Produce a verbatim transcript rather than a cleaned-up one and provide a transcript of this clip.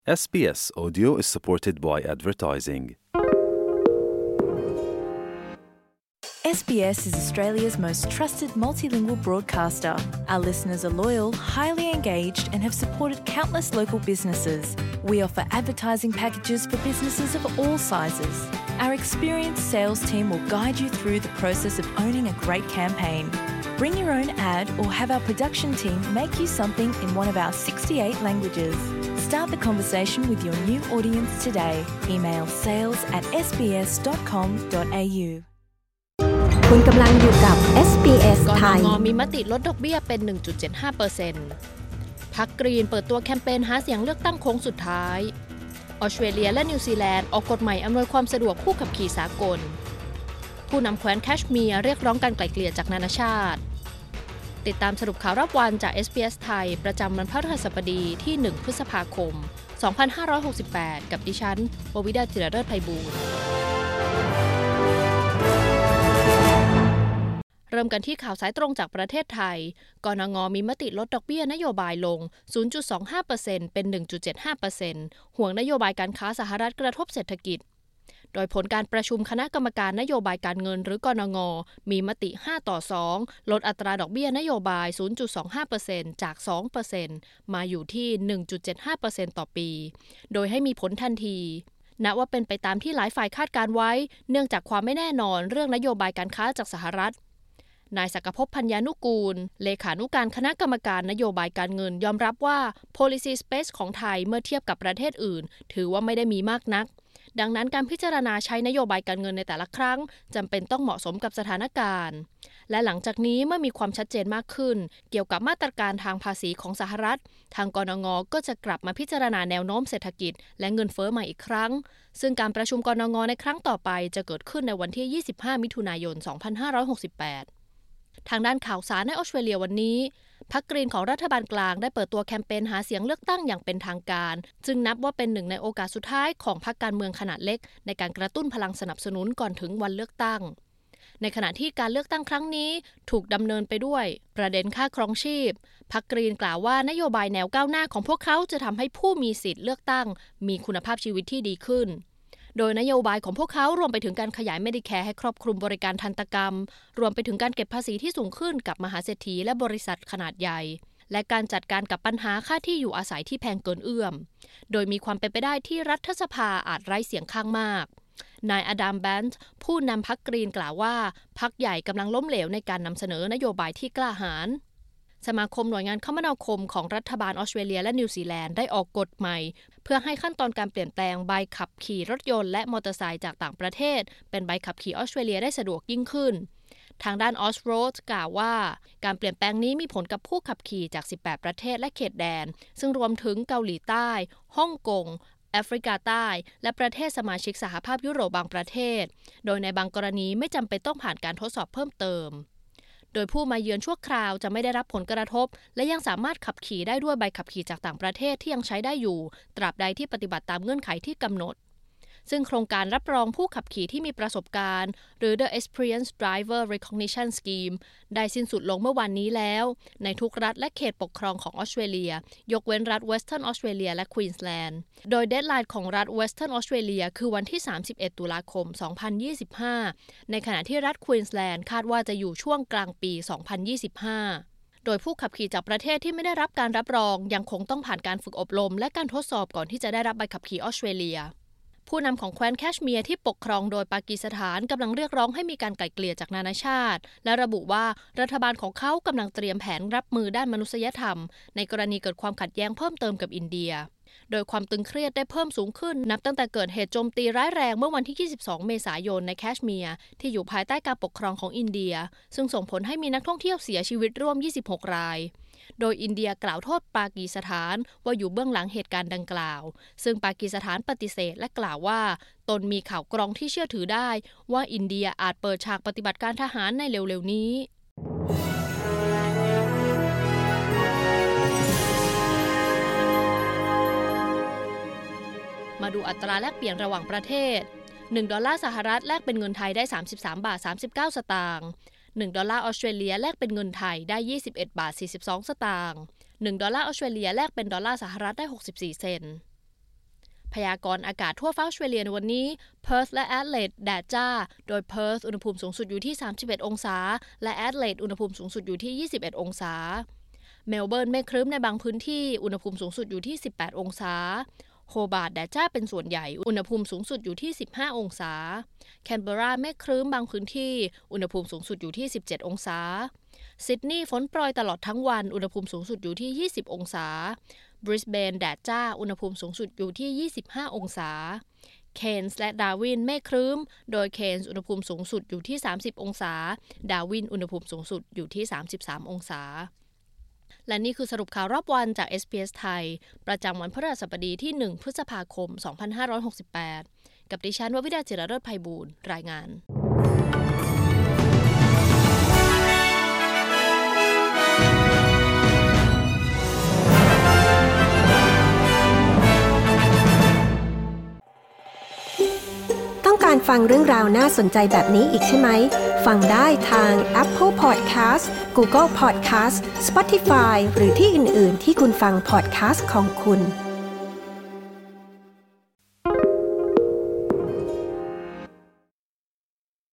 S B S Audio is supported by advertising. S B S is Australia's most trusted multilingual broadcaster. Our listeners are loyal, highly engaged, and have supported countless local businesses. We offer advertising packages for businesses of all sizes. Our experienced sales team will guide you through the process of owning a great campaign. Bring your own ad or have our production team make you something in one of our sixty-eight languages. Start the conversation with your new audience today. Email sales at s b s dot com dot a u คุณกำลังอยู่กับ เอส บี เอสกนไทยง.มีมติลดดอกเบี้ยเป็น หนึ่งจุดเจ็ดห้าเปอร์เซ็นต์ พรรคกรีนเปิดตัวแคมเปญหาเสียงเลือกตั้งโค้งสุดท้ายออสเตรเลียและนิวซีแลนด์ออกกฎใหม่อำนวยความสะดวกผู้ขับขี่สากลผู้นำแคว้นแคชเมียร์เรียกร้องการไกล่เกลี่ยจากนานาชาติติดตามสรุปข่าวรอบวันจาก เอส บี เอส ไทยประจำวันพฤหัสบดีที่ หนึ่ง พฤษภาคม สองพันห้าร้อยหกสิบแปด กับดิฉันปวิดา จิรเลิศไพบูลย์เริ่มกันที่ข่าวสายตรงจากประเทศไทยกนง.มีมติลดดอกเบี้ยนโยบายลง ศูนย์จุดสองห้าเปอร์เซ็นต์ เป็น หนึ่งจุดเจ็ดห้าเปอร์เซ็นต์ ห่วงนโยบายการค้าสหรัฐกระทบเศรษฐกิจโดยผลการประชุมคณะกรรมการนโยบายการเงินหรือกนง.มีมติห้าต่อสองลดอัตราดอกเบี้ยนโยบาย ศูนย์จุดสองห้าเปอร์เซ็นต์ จาก สองเปอร์เซ็นต์ มาอยู่ที่ หนึ่งจุดเจ็ดห้าเปอร์เซ็นต์ ต่อปีโดยให้มีผลทันทีนับว่าเป็นไปตามที่หลายฝ่ายคาดการไว้เนื่องจากความไม่แน่นอนเรื่องนโยบายการค้าจากสหรัฐนายศักภพ พัญญานุกูลเลขานุการคณะกรรมการนโยบายการเงินยอมรับว่า policy space ของไทยเมื่อเทียบกับประเทศอื่นถือว่าไม่ได้มีมากนักดังนั้นการพิจารณาใช้นโยบายการเงินในแต่ละครั้งจำเป็นต้องเหมาะสมกับสถานการณ์และหลังจากนี้เมื่อมีความชัดเจนมากขึ้นเกี่ยวกับมาตรการทางภาษีของสหรัฐทางกนง.ก็จะกลับมาพิจารณาแนวโน้มเศรษฐกิจและเงินเฟ้อใหม่อีกครั้งซึ่งการประชุมกนง.ในครั้งต่อไปจะเกิดขึ้นในวันที่ยี่สิบห้ามิถุนายนสองพันห้าร้อยหกสิบแปดทางด้านข่าวสารในออสเตรเลียวันนี้พรรคกรีนของรัฐบาลกลางได้เปิดตัวแคมเปญหาเสียงเลือกตั้งอย่างเป็นทางการจึงนับว่าเป็นหนึ่งในโอกาสสุดท้ายของพรรคการเมืองขนาดเล็กในการกระตุ้นพลังสนับสนุนก่อนถึงวันเลือกตั้งในขณะที่การเลือกตั้งครั้งนี้ถูกดำเนินไปด้วยประเด็นค่าครองชีพพรรคกรีนกล่าวว่านโยบายแนวก้าวหน้าของพวกเขาจะทำให้ผู้มีสิทธิ์เลือกตั้งมีคุณภาพชีวิตที่ดีขึ้นโดยนโยบายของพวกเขารวมไปถึงการขยาย Medicare ให้ครอบคลุมบริการทันตกรรมรวมไปถึงการเก็บภาษีที่สูงขึ้นกับมหาเศรษฐีและบริษัทขนาดใหญ่และการจัดการกับปัญหาค่าที่อยู่อาศัยที่แพงเกินเอื้อมโดยมีความเป็นไปได้ที่รัฐสภาอาจไร้เสียงข้างมากนายอดัม แบนท์ผู้นำพรรคกรีนกล่าวว่าพรรคใหญ่กำลังล้มเหลวในการนำเสนอนโยบายที่กล้าหาญสมาคมหน่วยงานคมนาคมของรัฐบาลออสเตรเลียและนิวซีแลนด์ได้ออกกฎใหม่เพื่อให้ขั้นตอนการเปลี่ยนแปลงใบขับขี่รถยนต์และมอเตอร์ไซค์จากต่างประเทศเป็นใบขับขี่ออสเตรเลียได้สะดวกยิ่งขึ้นทางด้านออสโรดกล่าวว่าการเปลี่ยนแปลงนี้มีผลกับผู้ขับขี่จากสิบแปดประเทศและเขตแดนซึ่งรวมถึงเกาหลีใต้ฮ่องกงแอฟริกาใต้และประเทศสมาชิกสหภาพยุโรปบางประเทศโดยในบางกรณีไม่จำเป็นต้องผ่านการทดสอบเพิ่มเติมโดยผู้มาเยือนชั่วคราวจะไม่ได้รับผลกระทบและยังสามารถขับขี่ได้ด้วยใบขับขี่จากต่างประเทศที่ยังใช้ได้อยู่ตราบใดที่ปฏิบัติตามเงื่อนไขที่กำหนดซึ่งโครงการรับรองผู้ขับขี่ที่มีประสบการณ์หรือ The Experience Driver Recognition Scheme ได้สิ้นสุดลงเมื่อวันนี้แล้วในทุกรัฐและเขตปกครองของออสเตรเลียยกเว้นรัฐ Western Australia และ Queensland โดยเดดไลน์ของรัฐ Western Australia คือวันที่สามสิบเอ็ดตุลาคมสองพันยี่สิบห้าในขณะที่รัฐ Queensland คาดว่าจะอยู่ช่วงกลางปีสองพันยี่สิบห้าโดยผู้ขับขี่จากประเทศที่ไม่ได้รับการรับรองยังคงต้องผ่านการฝึกอบรมและการทดสอบก่อนที่จะได้รับใบขับขี่ออสเตรเลียผู้นำของแคว้นแคชเมียร์ที่ปกครองโดยปากีสถานกำลังเรียกร้องให้มีการไกล่เกลี่ยจากนานาชาติและระบุว่ารัฐบาลของเขากำลังเตรียมแผนรับมือด้านมนุษยธรรมในกรณีเกิดความขัดแย้งเพิ่มเติมกับอินเดียโดยความตึงเครียดได้เพิ่มสูงขึ้นนับตั้งแต่เกิดเหตุโจมตีร้ายแรงเมื่อวันที่ยี่สิบสองเมษายนในแคชเมียร์ที่อยู่ภายใต้การปกครองของอินเดียซึ่งส่งผลให้มีนักท่องเที่ยวเสียชีวิตร่วมยี่สิบหกรายโดยอินเดียกล่าวโทษปากีสถานว่าอยู่เบื้องหลังเหตุการณ์ดังกล่าวซึ่งปากีสถานปฏิเสธและกล่าวว่าตนมีข่าวกรองที่เชื่อถือได้ว่าอินเดียอาจเปิดฉากปฏิบัติการทหารในเร็วๆนี้มาดูอัตราแลกเปลี่ยนระหว่างประเทศหนึ่งดอลลาร์สหรัฐแลกเป็นเงินไทยได้สามสิบสามบาทสามสิบเก้าสตางค์หนึ่งดอลลาร์ออสเตรเลียแลกเป็นเงินไทยได้ยี่สิบเอ็ดบาทสี่สิบสองสตางค์หนึ่งดอลลาร์ออสเตรเลียแลกเป็นดอลลาร์สหรัฐได้หกสิบสี่เซนต์พยากรณ์อากาศทั่วฟ้าออสเตรเลียในวันนี้เพิร์ธและแอดเลดแดดจ้าโดยเพิร์ธอุณหภูมิสูงสุดอยู่ที่สามสิบเอ็ดองศาและแอดเลดอุณหภูมิสูงสุดอยู่ที่ยี่สิบเอ็ดองศาเมลเบิร์นเมฆครึ้มในบางพื้นที่อุณหภูมิสูงสุดอยู่ที่สิบแปดองศาโฮบาร์ตแดดจ้าเป็นส่วนใหญ่อุณหภูมิสูงสุดอยู่ที่สิบห้าองศาแคนเบอร์ราเมฆครึ้มบางพื้นที่อุณหภูมิสูงสุดอยู่ที่สิบเจ็ดองศาซิดนีย์ฝนโปรยตลอดทั้งวันอุณหภูมิสูงสุดอยู่ที่ยี่สิบองศาบริสเบนแดดจ้าอุณหภูมิสูงสุดอยู่ที่ยี่สิบห้าองศาเคนส์และดาร์วินเมฆครึ้มโดยเคนส์อุณหภูมิสูงสุดอยู่ที่สามสิบองศาดาร์วินอุณหภูมิสูงสุดอยู่ที่สามสิบสามองศาและนี่คือสรุปข่าวรอบวันจาก เอส บี เอส ไทยประจำวันพฤหัสบดีที่หนึ่งพฤษภาคมสองพันห้าร้อยหกสิบแปดกับดิฉันววิดาจิรเลิศไพบูลย์รายงานต้องการฟังเรื่องราวน่าสนใจแบบนี้อีกใช่ไหมฟังได้ทาง Apple Podcast Google Podcast Spotify หรือที่อื่น ๆ ที่คุณฟัง podcast ของคุณ